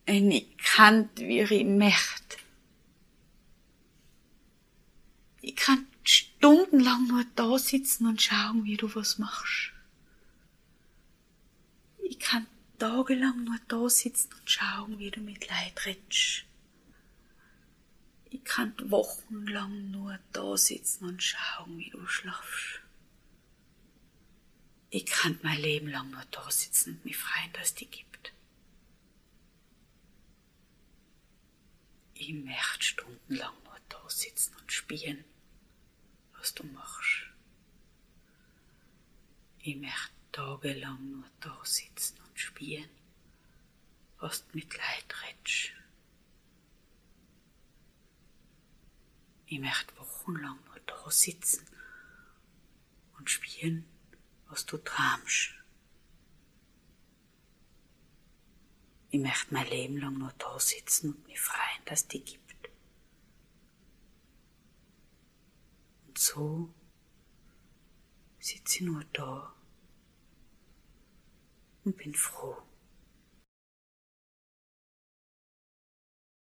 Und ich kann, wie ich möchte. Ich kann stundenlang nur da sitzen und schauen, wie du was machst. Ich kann tagelang nur da sitzen und schauen, wie du mit Leid redest. Ich kann wochenlang nur da sitzen und schauen, wie du schlafst. Ich kann mein Leben lang nur da sitzen und mich freuen, dass es dich gibt. Ich möchte stundenlang nur da sitzen und spielen, was du machst. Ich möchte tagelang nur da sitzen und spielen, was du mit Leid redest. Ich möchte wochenlang nur da sitzen und spielen, was du träumst. Ich möchte mein Leben lang nur da sitzen und mich freuen, dass es dich gibt. Und so sitze ich nur da und bin froh.